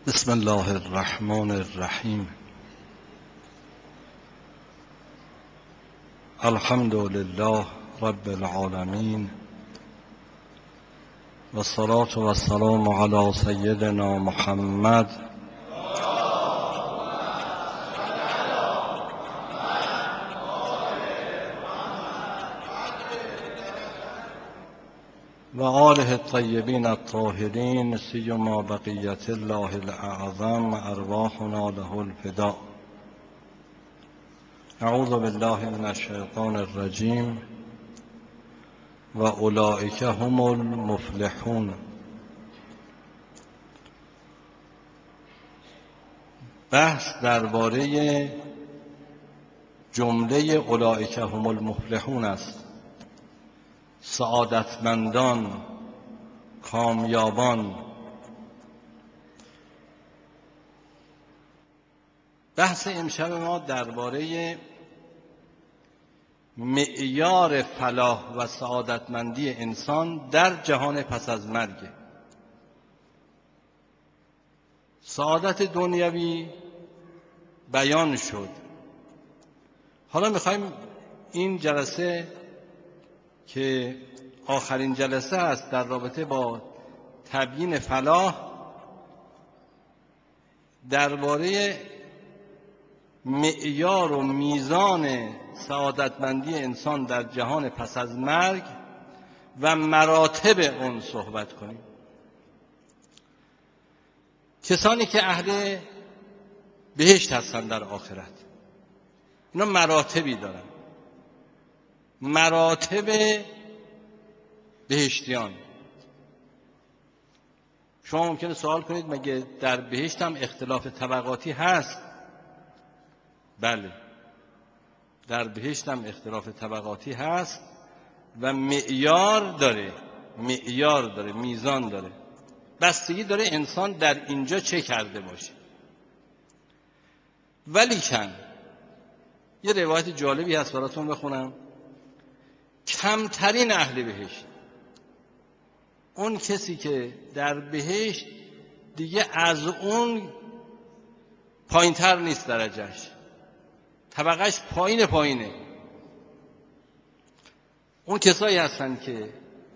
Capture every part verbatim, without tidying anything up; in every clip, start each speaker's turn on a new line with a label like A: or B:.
A: بسم الله الرحمن الرحیم. الحمد لله رب العالمین و الصلاة و السلام علی سیدنا محمد و آله الطیبین الطاهرین سیما بقیت الله الاعظم ارواحنا له الفداء. اعوذ بالله من الشیطان الرجیم و اولئک هم المفلحون. بحث درباره جمله اولئک هم المفلحون است. سعادتمندان، کامیابان. بحث امشب ما درباره معیار فلاح و سعادتمندی انسان در جهان پس از مرگ. سعادت دنیوی بیان شد. حالا میخوایم این جلسه که آخرین جلسه است در رابطه با تبیین فلاح، درباره معیار و میزان سعادتمندی انسان در جهان پس از مرگ و مراتب اون صحبت کنیم. کسانی که اهل بهشت هستند در آخرت، اینا مراتبی دارن، مراتب بهشتیان. شما ممکنه سوال کنید مگه در بهشت هم اختلاف طبقاتی هست؟ بله، در بهشت هم اختلاف طبقاتی هست و معیار داره، معیار داره، میزان داره. بستگی داره انسان در اینجا چه کرده باشه. ولیکن یه روایت جالبی هست براتون بخونم. کمترین اهل بهشت، اون کسی که در بهشت دیگه از اون پایین تر نیست، درجهش طبقهش پایین پایینه، اون کسایی هستن که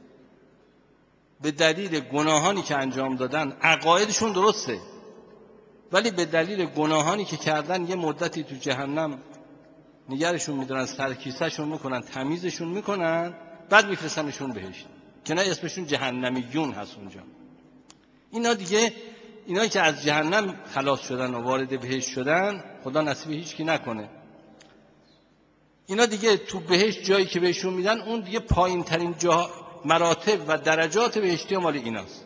A: به دلیل گناهانی که انجام دادن، عقایدشون درسته ولی به دلیل گناهانی که کردن یه مدتی تو جهنم نگرشون میدارن، سرکیسهشون میکنن، تمیزشون میکنن، بعد میفرستنشون بهشت که نه اسمشون جهنمیون هست اونجا. اینا دیگه، اینایی که از جهنم خلاص شدن و وارد بهشت شدن، خدا نصیب هیچکی نکنه، اینا دیگه تو بهشت جایی که بهشون میدن اون دیگه پایین ترین جا، مراتب و درجات بهشتی مال ایناست.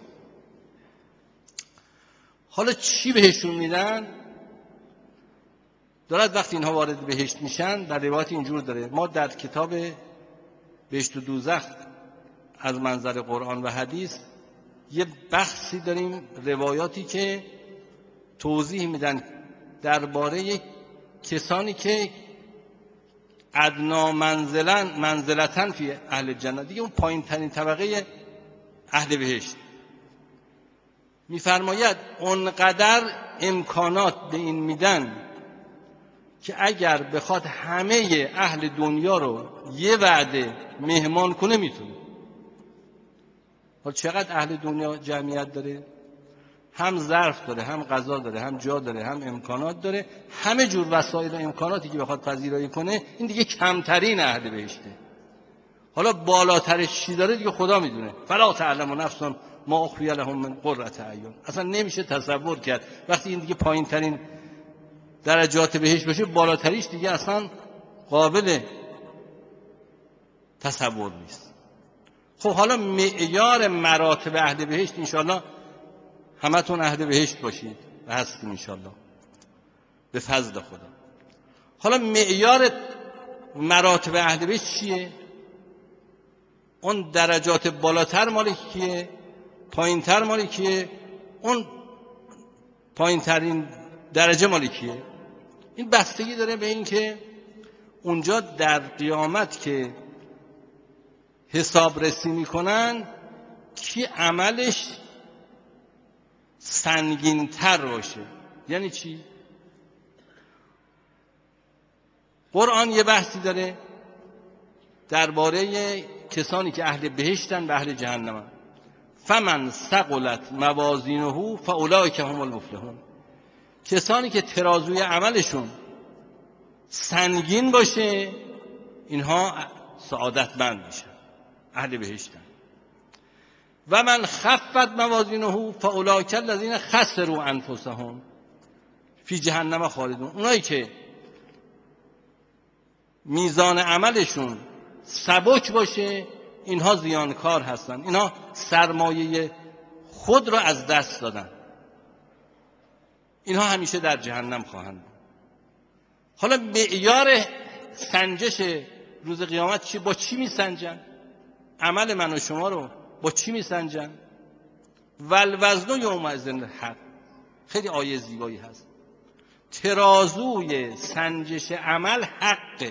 A: حالا چی بهشون میدن؟ دارد وقتی اینها وارد بهشت میشن، در روایت اینجور داره. ما در کتاب بهشت و دوزخ از منظر قرآن و حدیث یه بحثی داریم، روایاتی که توضیح میدن درباره کسانی که ادنا منزلن منزلتن فی اهل جنت، دیگه اون پایین ترین طبقه اهل بهشت. میفرماید اونقدر امکانات به این میدن که اگر بخواد همه اهل دنیا رو یه وعده مهمان کنه میتونه. حالا چقدر اهل دنیا جمعیت داره؟ هم ظرف داره، هم غذا داره، هم جا داره، هم امکانات داره، همه جور وسایل و امکاناتی که بخواد پذیرایی کنه، این دیگه کمترین اهل بهشته. حالا بالاترش چی داره دیگه خدا میدونه. فلا تعلم نفس ما اخفی لهم من قرة اعین. اصلا نمیشه تصور کرد وقتی این دیگه پایین ترین درجات بهشت باشه، بالاتریش دیگه اصلا قابل تصور نیست. خب حالا معیار مراتب اهل بهشت، انشاءالله همتون اهل بهشت باشید و هستیم انشاءالله به فضل خدا. حالا معیار مراتب اهل بهشت چیه؟ اون درجات بالاتر مال کیه؟ پایین تر مال کیه؟ اون پایین ترین درجه مال کیه؟ این بستگی داره به این که اونجا در قیامت که حساب رسی میکنن کی عملش سنگین تر باشه. یعنی چی؟ قرآن یه بحثی داره درباره کسانی که اهل بهشتن و اهل جهنمن. فمن ثقلت موازینه فاولئک هم المفلحون. کسانی که ترازوی عملشون سنگین باشه اینها سعادتمند میشن، اهل بهشتن. و من خفت موازینه فاولئک الذین خسروا انفسهم فی جهنم خالدون. اونایی که میزان عملشون سبک باشه اینها زیانکار هستن، اینها سرمایه خود را از دست دادن، اینها همیشه در جهنم خواهند بود. حالا معیار سنجش روز قیامت چی؟ با چی میسنجن؟ عمل من و شما رو با چی میسنجن؟ والوزن یومئذ الحق. خیلی آیه زیبایی هست. ترازوی سنجش عمل حقه،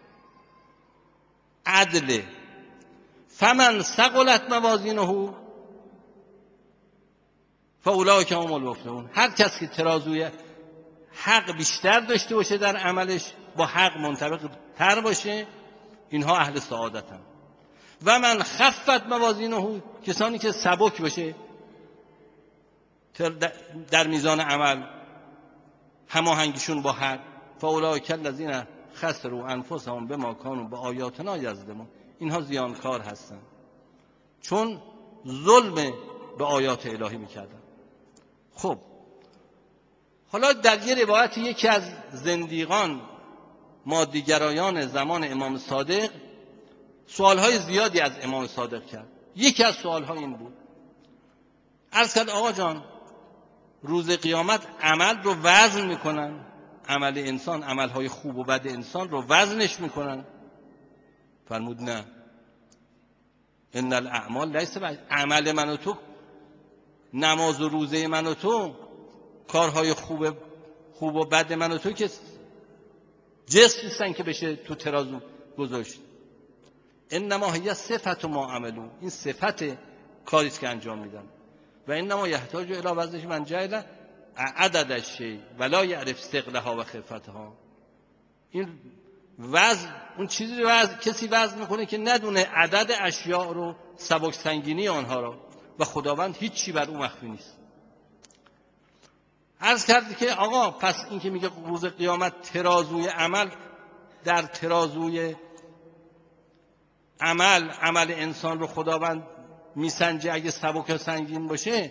A: عدله. فمن ثقلت موازینه فاولئک هم المفلحون. هر کس که ترازوی حق بیشتر داشته باشه در عملش، با حق منطبق تر باشه، اینها اهل سعادتن. و من خفت موازینه، کسانی که سبک باشه در میزان عمل، هماهنگیشون با حق، فاولئک الذین خسروا انفسهم بما کانوا بآیاتنا یظلمون. اینها زیانکار هستن چون ظلم به آیات الهی میکردن. خب حالا در یه روایت یکی از زندیقان مادیگرایان زمان امام صادق سوالهای زیادی از امام صادق کرد. یکی از سوالها این بود، عرض کرد آقا جان روز قیامت عمل رو وزن میکنن، عمل انسان، عملهای خوب و بد انسان رو وزنش میکنن؟ فرمود نه، ان الاعمال لیس بعد. عمل من و تو، نماز و روزه من و تو، کارهای خوب خوب و بد من و تو که جسم نیستن که بشه تو ترازو گذاشت. انما هی صفت ما عملو، این صفت کاری است که انجام میدن. و انما یحتاج الی وزنش من جهل عدد الشیء ولا یعرف ثقلها و خفتها. این وزن، اون چیزی رو وزن، کسی وزن میکنه که ندونه عدد اشیاء رو، سبک سنگینی آنها رو، و خداوند هیچی بر او مخفی نیست. عرض کرد که آقا پس این که میگه روز قیامت ترازوی عمل، در ترازوی عمل عمل انسان رو خداوند میسنجه، اگه سبک و سنگین باشه،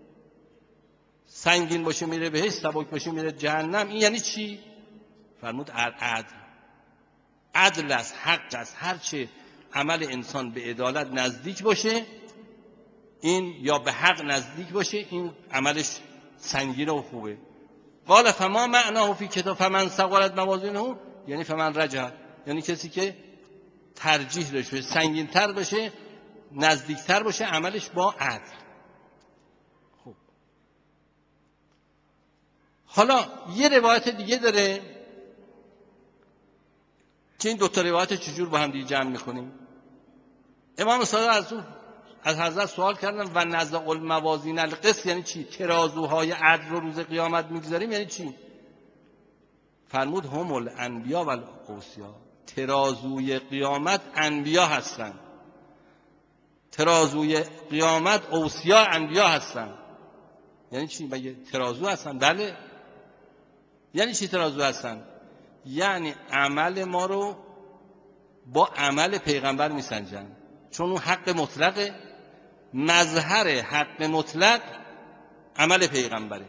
A: سنگین باشه میره بهشت، سبک باشه میره جهنم. این یعنی چی؟ فرمود عدل. عدل است، حق است. هرچه عمل انسان به عدالت نزدیک باشه، این یا به حق نزدیک باشه، این عملش سنگین و خوبه. قال فما معناه فی کتاب فمن ثقلت موازینه، یعنی فمن رجح، یعنی کسی که ترجیح داشته باشه، سنگین تر باشه، نزدیک تر باشه عملش با عدل. خب حالا یه روایت دیگه داره که این دو تا روایت چجور با هم دیگه جمع می‌کنیم. امام صادق از اون از حضرت سوال کردن و نزع الموازین القسط یعنی چی؟ ترازوهای عدل رو روز قیامت میگذاریم یعنی چی؟ فرمود هم الانبیا و الاوصیا. ترازوی قیامت انبیا هستن، ترازوی قیامت اوصیا انبیا هستن. یعنی چی؟ مگه ترازو هستن؟ بله. یعنی چی ترازو هستن؟ یعنی عمل ما رو با عمل پیغمبر میسنجن، چون اون حق مطلقه. مظهر حق مطلق عمل پیغمبره،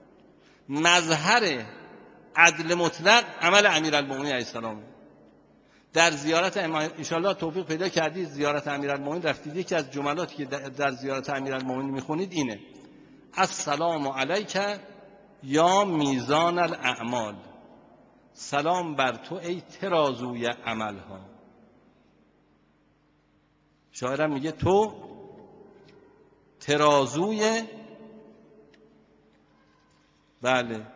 A: مظهر عدل مطلق عمل امیرالمومنین علیه السلام. در زیارت ان شاء الله توفیق پیدا کردید زیارت امیرالمومنین رفتید، یکی از جملاتی که در زیارت امیرالمومنین میخونید اینه: السلام علیک یا میزان الاعمال. سلام بر تو ای ترازوی عملها. شاعرم میگه تو ترازوی، بله،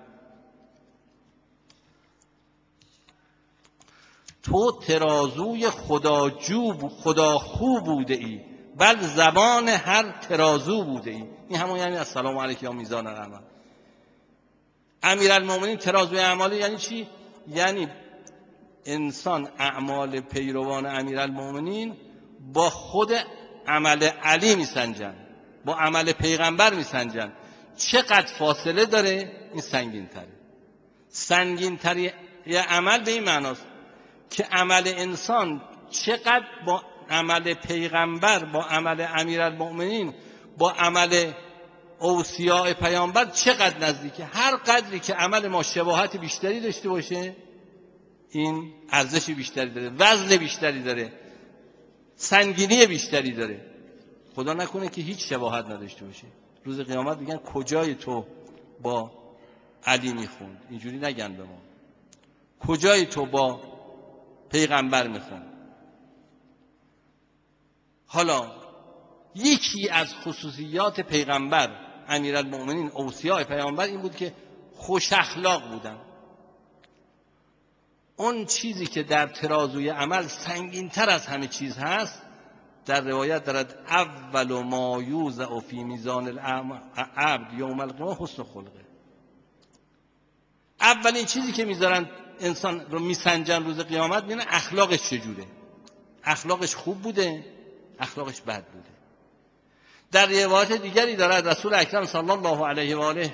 A: تو ترازوی خداجو خدا خوب بوده ای، بل زبان هر ترازو بوده ای. این همون یعنی السلام علیک یا میزان العمل. امیرالمومنین ترازوی اعمال یعنی چی؟ یعنی انسان اعمال پیروان امیرالمومنین با خود عمل علی میسنجن، با عمل پیغمبر میسنجن. چقدر فاصله داره؟ این سنگین تره. سنگین تری عمل به این معناست که عمل انسان چقدر با عمل پیغمبر، با عمل امیرالمومنین، با عمل اوصیاء پیامبر چقدر نزدیکه. هر قدری که عمل ما شباهت بیشتری داشته باشه، این ارزش بیشتری داره، وزن بیشتری داره، سنگینی بیشتری داره. خدا نکنه که هیچ شباهت نداشته باشه. روز قیامت میگن کجای تو با علی میخوند؟ اینجوری نگن به ما. کجای تو با پیغمبر میخوند؟ حالا یکی از خصوصیات پیغمبر امیرالمومنین اوصیاء پیامبر این بود که خوش اخلاق بودن. اون چیزی که در ترازوی عمل سنگین تر از همه چیز هست، در روایت دارد اول ما یوضع فی میزان العبد یوم القیامه حسن خلقه. اولین چیزی که میذارن انسان رو میسنجن روز قیامت میبینن اخلاقش چجوره. اخلاقش خوب بوده، اخلاقش بد بوده. در روایت دیگری دارد رسول اکرم صلی الله علیه و آله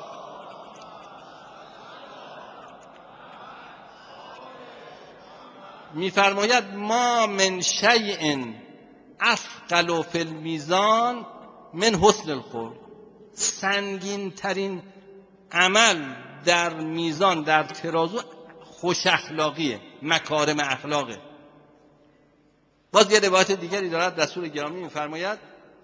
A: میفرماید ما من شیء اثقل فی المیزان من حسن الخلق. سنگین ترین عمل در میزان، در ترازو، خوش اخلاقیه، مکارم اخلاقه. باز یه روایت دیگری دارد رسول گرامی میفرماید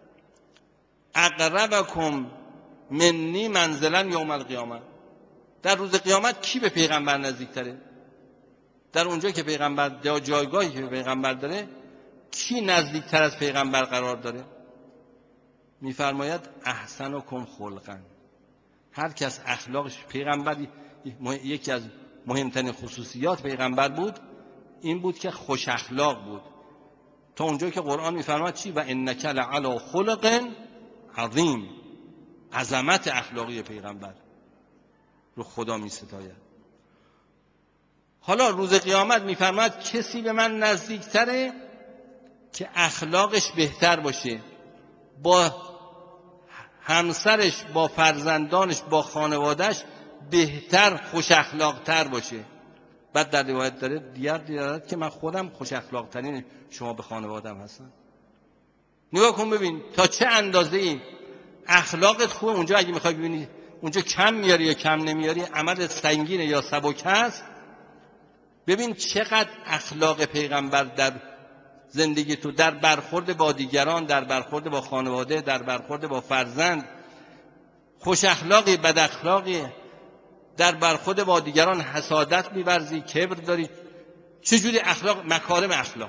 A: اقربکم منی منزلا یوم القیامه. در روز قیامت کی به پیغمبر نزدیکتره؟ در اونجا که پیغمبر، یا جایگاهی که پیغمبر داره، کی نزدیکتر از پیغمبر قرار داره؟ میفرماید احسنکم خلقا. هر کس اخلاقش، پیغمبر یکی از مهمترین خصوصیات پیغمبر بود این بود که خوش اخلاق بود. تا اونجا که قرآن میفرماید چی؟ و انک لعلی خلق عظیم. عظمت اخلاقی پیغمبر رو خدا میستاید. حالا روز قیامت میفرماید کسی به من نزدیکتره که اخلاقش بهتر باشه، با همسرش، با فرزندانش، با خانوادهش بهتر، خوش اخلاقتر باشه. بعد در روایت داره دیگر دارد که من خودم خوش اخلاقترین شما به خانوادم هستم. نگاه کن ببین تا چه اندازه ای اخلاقت خوبه. اونجا اگه میخوای ببینی اونجا کم میاری یا کم نمیاری، عمل سنگینه یا سبک هست، ببین چقدر اخلاق پیغمبر در زندگی تو، در برخورد با دیگران، در برخورد با خانواده، در برخورد با فرزند خوش اخلاقی، بد اخلاقی، در برخورد با دیگران حسادت می‌ورزی، کبر داری، چجوری اخلاق، مکارم اخلاق.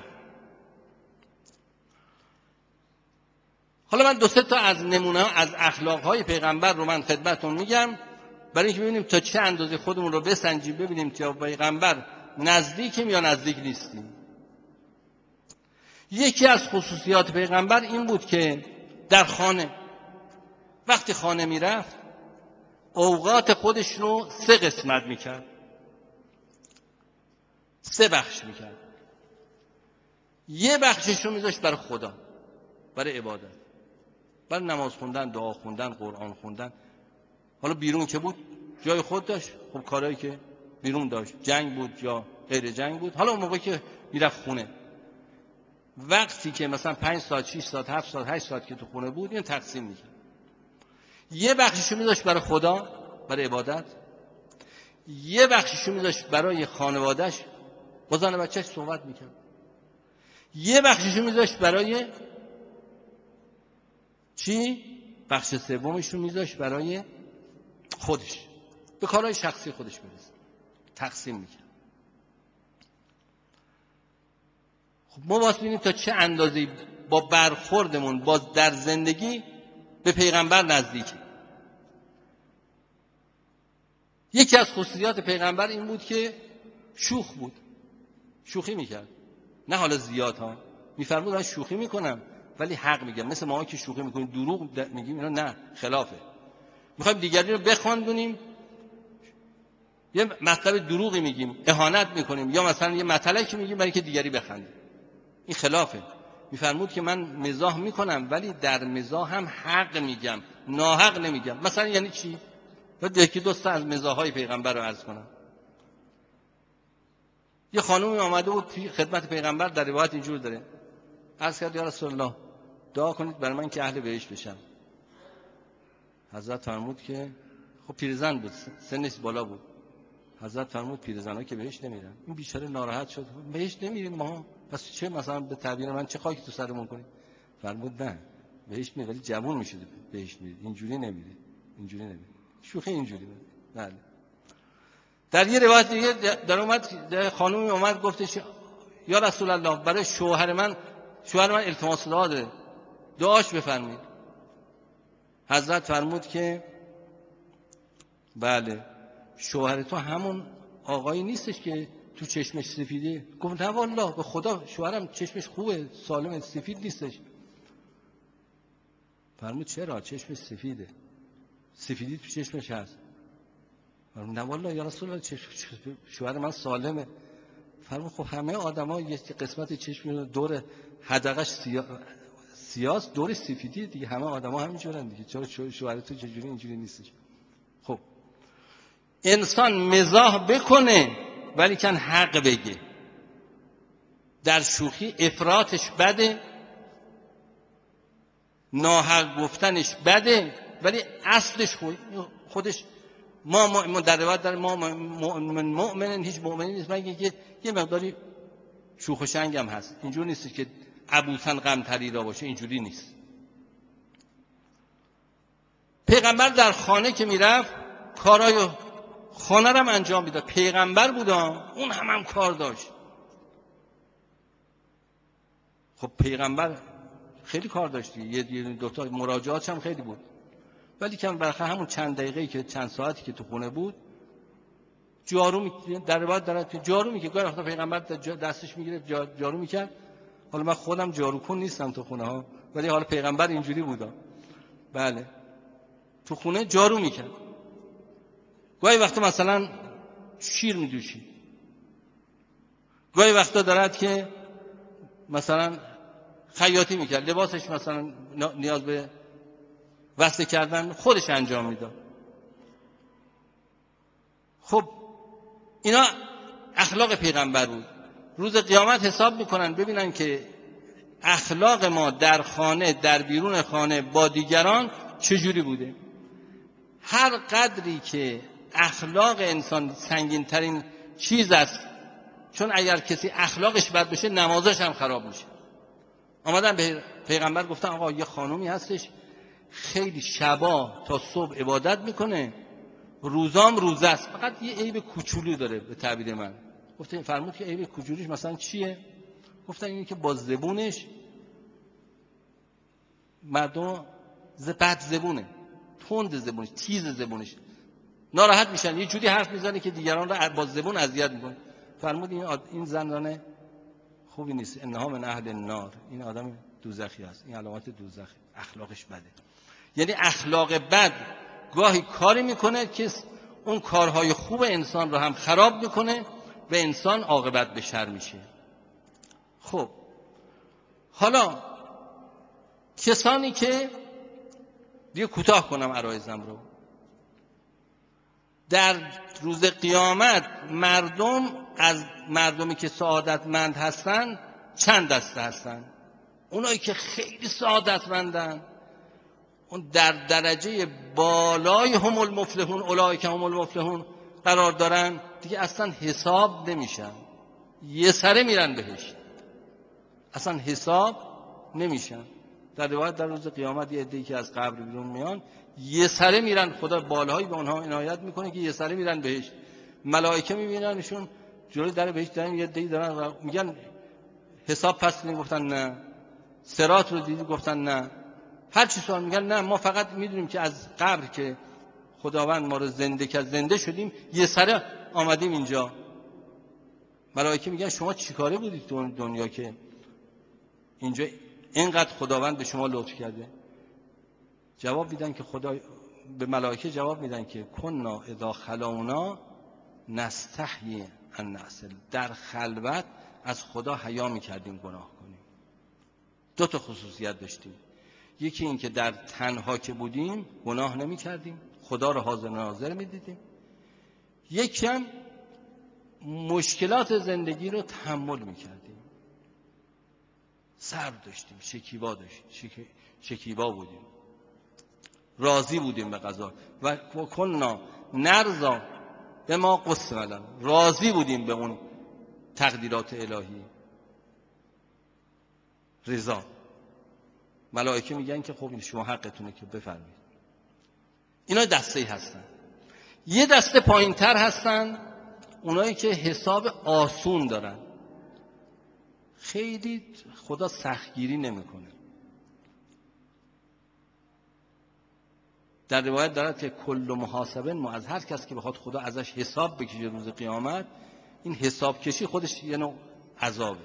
A: حالا من دو سه تا از نمونه از اخلاق‌های پیغمبر رو من خدمتتون میگم برای اینکه ببینیم تا چه اندازه خودمون رو بسنجیم، ببینیم که پیغمبر نزدیکیم یا نزدیک نیستیم. یکی از خصوصیات پیغمبر این بود که در خانه، وقتی خانه میرفت اوقات خودش رو سه قسمت میکرد، سه بخش میکرد. یه بخشش رو میذاشت برای خدا، برای عبادت، برای نماز خوندن، دعا خوندن، قرآن خوندن. حالا بیرون که بود جای خود داشت، خب کارهایی که بیرون داشت، جنگ بود یا غیر جنگ بود. حالا اون موقع که میرفت خونه، وقتی که مثلا پنج ساعت، شش ساعت، هفت ساعت، هشت ساعت که تو خونه بود، این تقسیم میکرد. یه بخششو میذاشت برای خدا، برای عبادت. یه بخششو میذاشت برای خانواده‌اش، با زن و بچه‌اش صحبت میکرد. یه بخششو میذاشت برای چی؟ بخش سومش رو میذاشت برای خودش، به کارهای شخصی خودش برسه. تقسیم میکرد. خب ما واسه ببینیم تا چه اندازه با برخوردمون با در زندگی به پیغمبر نزدیکی. یکی از خصوصیات پیغمبر این بود که شوخ بود، شوخی میکرد. نه حالا زیاد ها، میفرمود من شوخی میکنم، ولی حق میگم. مثل ما که شوخی میکنیم دروغ میگیم، اینا نه، خلافه. میخوایم دیگری رو بخواندونیم، یه مطلب دروغی میگیم، اهانت میکنیم، یا مثلا یه مطلبی میگیم برای که دیگری بخنده. این خلافه. میفرمود که من مزاح میکنم ولی در مزاح هم حق میگم، ناحق نمیگم. مثلا یعنی چی؟ یکی دو تا از مزاحهای پیغمبر رو عرض کنم. یه خانومی آمده بود خدمت پیغمبر، در روایت اینجور داره، عرض کرد یا رسول الله دعا کنید برای من که اهل بهشت بشم. حضرت فرمود که خب پیرزن بود، سنش بالا بود. حضرت فرمود پیرزن‌ها که بهشت نمیرن. این بیچاره ناراحت شد، بهشت نمیریم ما، پس چه مثلا به تعبیر من چه خاکی تو سرمون کنیم؟ فرمود نه، بهشت میری ولی جوون میشید بهشت میری، اینجوری نمیری، اینجوری نمیری. شوخی اینجوری بود. بله. در یه روایت دیگه در اومد خانومی اومد گفتش یا رسول الله برای شوهر من شوهر من التماس دعا داره، دعاش بفرمایید. حضرت فرمود که بله شوهر تو همون آقایی نیستش که تو چشمش سفیده؟ گفت نه والله به خدا شوهرم چشمش خوبه، سالم، سفید نیستش. فرمود چرا؟ چشمش سفیده، سفیدی تو چشمش هست. فرمود نه والله یا رسول الله شوهر من سالمه. فرمود خب همه آدما یه قسمت چشم دور حدقش سیاه سیاس دور سفیدی دیگه، همه آدما همینجورن دیگه، چرا شوهر تو چجوری اینجوری نیستش؟ خب انسان مزاح بکنه ولی کن حق بگه. در شوخی افراطش بده، ناحق گفتنش بده، ولی اصلش خودش ما ما در روایت در ما مؤمن مؤمن هیچ مؤمنی نیست مگه که یه مقداری شوخ و شنگ هم هست. اینجوری نیست که ابوسن قمطری را باشه، اینجوری نیست. پیغمبر در خانه که میرفت کارای خانه رو هم انجام میداد. پیغمبر بودا، اون هم هم کار داشت. خب پیغمبر خیلی کار داشت، یه دو تا مراجعات هم خیلی بود، ولی کم برخلاف همون چند دقیقه‌ای که چند ساعتی که تو خونه بود جارو می در روایت دارد جارو میکرد. گاهی وقتا پیغمبر دستش میگرفت جارو میکرد. حالا من خودم جارو کن نیستم تو خونه ها، ولی حالا پیغمبر اینجوری بودا. بله تو خونه جارو میکرد. گاهی وقتا مثلا شیر میدوشید، گاهی وقتا دارد که مثلا خیاطی میکرد، لباسش مثلا نیاز به وصله کردن خودش انجام میداد. خب اینا اخلاق پیغمبر بود. روز قیامت حساب میکنن ببینن که اخلاق ما در خانه، در بیرون خانه، با دیگران چجوری بوده. هر قدری که اخلاق انسان سنگین ترین چیز است، چون اگر کسی اخلاقش بد بشه نمازش هم خراب میشه. آمدن به پیغمبر گفتن آقا یه خانومی هستش خیلی شبا تا صبح عبادت میکنه، روزام روزه است، فقط یه عیب کوچولو داره به تعبیر من. گفتن فرمود که عیب کوچولوش مثلا چیه؟ گفتن اینه که با زبونش مردم بد زبونه، تند زبونش، تیز زبونش، ناراحت میشن، یه جوری حرف میزنه که دیگران رو با زبون اذیت میکنه. فرمود این این زنانه خوبی نیست، انها من اهل النار، این آدم دوزخی است، این علامت دوزخ، اخلاقش بده. یعنی اخلاق بد گاهی کاری میکنه که اون کارهای خوب انسان رو هم خراب میکنه و انسان عاقبت به شر میشه. خب حالا کسانی که دیگه کوتاه کنم عرایزم رو، در روز قیامت مردم از مردمی که سعادتمند هستن چند دسته هستن. اونایی که خیلی سعادتمندن، اون در درجه بالای هم المفلحون، اولئک هم المفلحون قرار دارن، دیگه اصلا حساب نمیشن، یه سره میرن بهشت، اصلا حساب نمیشن. در روایت در روز قیامت یه عده‌ای که از قبر بیرون میان یه سره میرن، خدا بالایی به اونها عنایت میکنه که یه سره میرن بهشت. ملائکه میبیننشون جلوی در بهشت دارن، یه عده‌ای دارن و میگن حساب پس نمیگفتن نه، صراط رو دیدی گفتن نه، هر چی سوال میگن نه، ما فقط میدونیم که از قبر که خداوند ما رو زنده کرد زنده شدیم، یه سره آمدیم اینجا. ملائکه میگن شما چیکاره بودید تو دنیا که اینجا اینقدر خداوند به شما لطف کرده؟ جواب میدن که خدا به ملائکه جواب میدن که کنا اذا خلونا نستحیی ان نعصی، در خلوت از خدا حیا میکردیم گناه کنیم. دو تا خصوصیت داشتیم، یکی این که در تنها که بودیم گناه نمیکردیم، خدا رو حاضر ناظر میدیدیم، یکی هم مشکلات زندگی رو تحمل میکردیم، صبر داشتیم، شکیبا داشتیم، شک... شکیبا بودیم، راضی بودیم به قضا. و کنا نرضا به ما قسم لنا، راضی بودیم به اون تقدیرات الهی. رضا. ملائکه میگن که خب شما حقتونه که بفرمایید. اینا دسته ای هستن. یه دسته پایین تر هستن، اونایی که حساب آسون دارن، خیلی خدا سختگیری نمیکنه. در روایت دارد که کل محاسبه ما، از هر کس که بخواد خدا ازش حساب بکشه روز قیامت، این حساب کشی خودش یه نوع عذابه.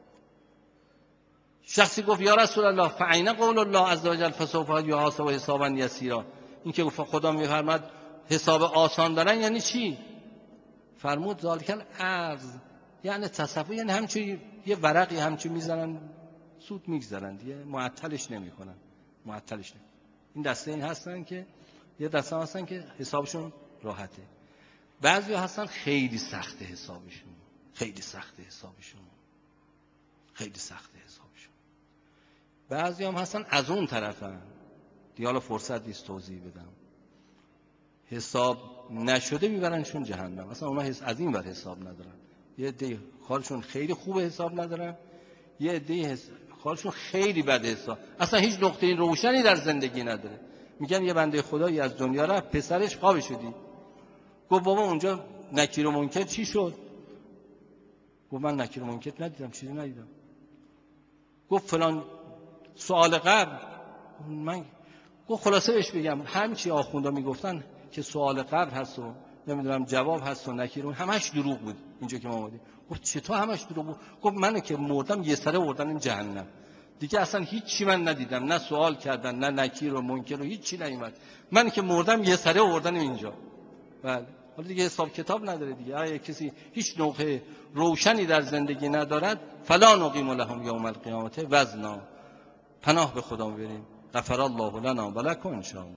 A: شخصی گفت یا رسول الله فعین قول الله عز وجل فسوف یحاسب حسابا یسیرا، این که خدا میفرماد حساب آسان دارن یعنی چی؟ فرمود ذالک الارض، یعنی تصفیه، یعنی همچون یه ورقی همچون میزنن سود میگذرن دیگه، معطلش نمیکنن، معطلش نمیکنن. این دسته این هستن که یه دسته هستن که حسابشون راحته، بعضی هستن خیلی سخته حسابشون، خیلی سخته حسابشون، خیلی سخته حسابشون. بعضی هم هستن از اون طرفن دیگه، حالا فرصت نیست توضیح بدم، حساب نشده میبرنشون جهنم. اصلا اونا از این ور حساب ندارن، یه عده کارشون خیلی خوبه حساب ندارن، یه عده کارشون خیلی بده حساب، اصلا هیچ نقطه روشنی در زندگی نداره. میگن یه بنده خدایی از دنیا رفت، پسرش خوابش شدی، گفت بابا اونجا نکیر و منکر چی شد؟ گفت من نکیر و منکر ندیدم، چیزی ندیدم. گفت فلان سوال قبل من، گفت خلاصه بهش بگم همچی آخوندا میگفتن که سوال قبل هست و نمیدونم جواب هست و نکیر و همش دروغ بود اینجا که ما اومدیم. گفت چطور همش دروغ بود؟ گفت من که مردم یه سره آوردن این جهنم دیگه، اصلا هیچ چی من ندیدم، نه سوال کردن نه نکیر و منکر و هیچ چی نیومد، من که مردم یه سره آوردن اینجا. بله حالا دیگه حساب کتاب نداره دیگه. اگه کسی هیچ نقطه روشنی در زندگی ندارد، فلا نقیم لهم یوم القیامت وزنا، پناه به خدا بریم. غفر الله لنا و لکم ان شاء الله.